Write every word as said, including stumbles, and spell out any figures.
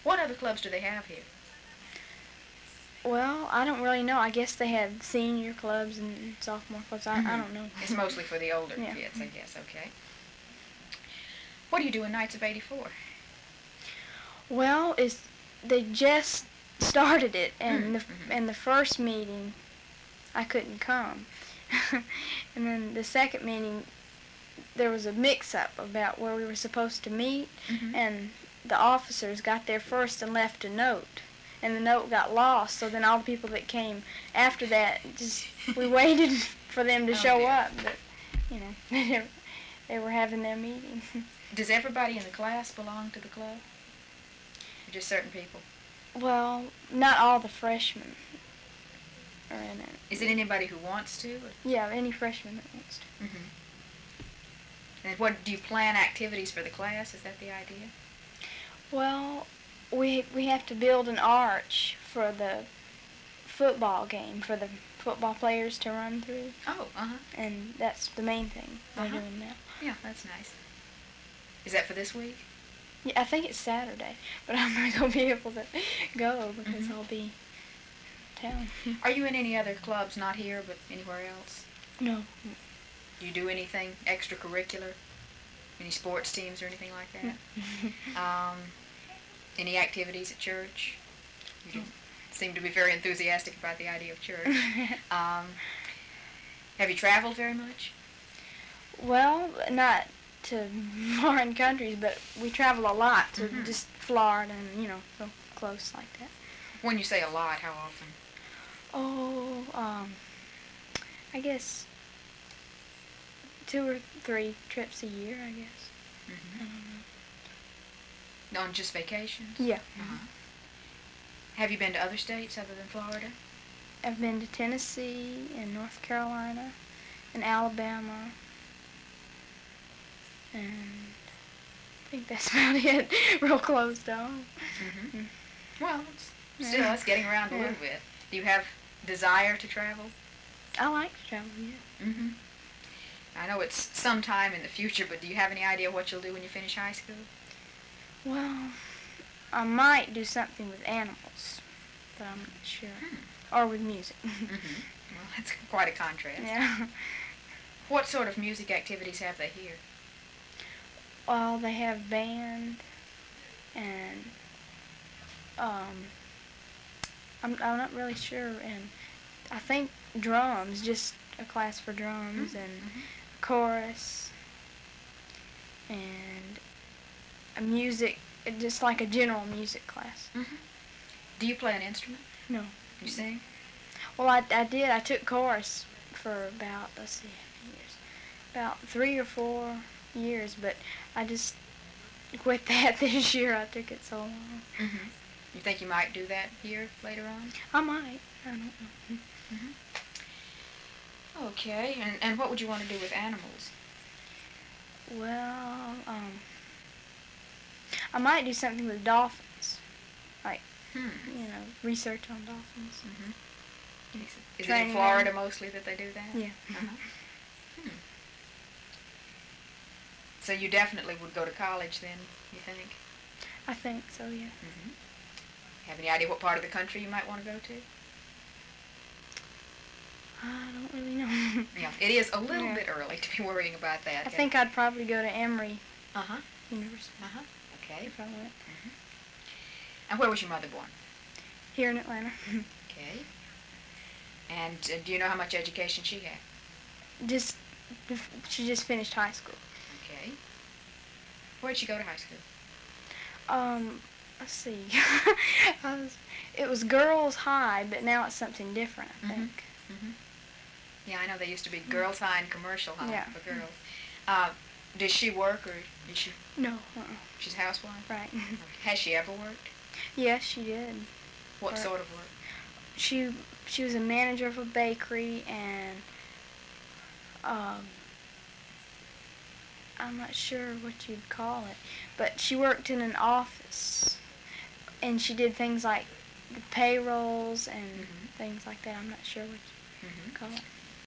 What other clubs do they have here? Well, I don't really know. I guess they have senior clubs and sophomore clubs. I, Mm-hmm. I don't know. It's mostly for the older yeah. kids, I guess. Okay. What do you do in Knights of eighty-four? Well, it's they just started it, and the mm-hmm. and the first meeting, I couldn't come, and then the second meeting, there was a mix-up about where we were supposed to meet, mm-hmm. and the officers got there first and left a note, and the note got lost. So then all the people that came after that, just we waited for them to oh, show dear. up, but you know they were having their meeting. Does everybody in the class belong to the club? Or just certain people? Well, not all the freshmen are in it. Is it anybody who wants to? Or? Yeah, any freshman that wants to. Mm-hmm. And what, do you plan activities for the class? Is that the idea? Well, we we have to build an arch for the football game, for the football players to run through. Oh, uh-huh. And that's the main thing they're uh-huh. doing now. Yeah, that's nice. Is that for this week? Yeah, I think it's Saturday, but I'm not going to be able to go because mm-hmm. I'll be in town. Are you in any other clubs, not here, but anywhere else? No. Do you do anything extracurricular? Any sports teams or anything like that? um, any activities at church? You seem to be very enthusiastic about the idea of church. um, have you traveled very much? Well, not to foreign countries, but we travel a lot to mm-hmm. just Florida and, you know, so close like that. When you say a lot, how often? Oh, um, I guess two or three trips a year, I guess. Mm-hmm. I don't know. On just vacations? Yeah. Uh-huh. Have you been to other states other than Florida? I've been to Tennessee and North Carolina and Alabama, and I think that's about it. Real close to home. Mm-hmm. Mm. Well, it's, still, yeah. It's getting around a yeah. little bit. Do you have desire to travel? I like to travel, yeah. Mm-hmm. I know it's sometime in the future, but do you have any idea what you'll do when you finish high school? Well, I might do something with animals, but I'm not sure. Hmm. Or with music. mm-hmm. Well, that's quite a contrast. Yeah. What sort of music activities have they here? Well, they have band and um, I'm I'm not really sure, and I think drums, just a class for drums, mm-hmm. and chorus, and a music, just like a general music class. Mm-hmm. Do you play an instrument? No. You sing? Well, I, I did. I took chorus for about, let's see, years, about three or four years, but I just quit that this year. I took it so long. Mm-hmm. You think you might do that here later on? I might. I don't know. Mm-hmm. Okay, and, and what would you want to do with animals? Well, um, I might do something with dolphins, like, hmm. you know, research on dolphins. Mm-hmm. Is it Training in Florida them. Mostly that they do that? Yeah. Uh-huh. Hmm. So you definitely would go to college then, you think? I think so, yeah. Mm-hmm. Have any idea what part of the country you might want to go to? I don't really know. Yeah, it is a little yeah. bit early to be worrying about that. I think I'd probably go to Emory uh-huh. University. Uh-huh. Okay. If I went. Mm-hmm. And where was your mother born? Here in Atlanta. Okay. And uh, do you know how much education she had? Just, she just finished high school. Okay. Where did she go to high school? Um, let's see. I was, it was Girls High, but now it's something different, I mm-hmm. think. Mm-hmm. Yeah, I know they used to be Girls High and Commercial High yeah. for girls. Uh, does she work, or is she? No. Uh-uh. She's a housewife? Right. Okay. Has she ever worked? Yes, she did. What Or, sort of work? She she was a manager of a bakery, and um, I'm not sure what you'd call it, but she worked in an office, and she did things like the payrolls and mm-hmm. things like that. I'm not sure what you'd mm-hmm. call it.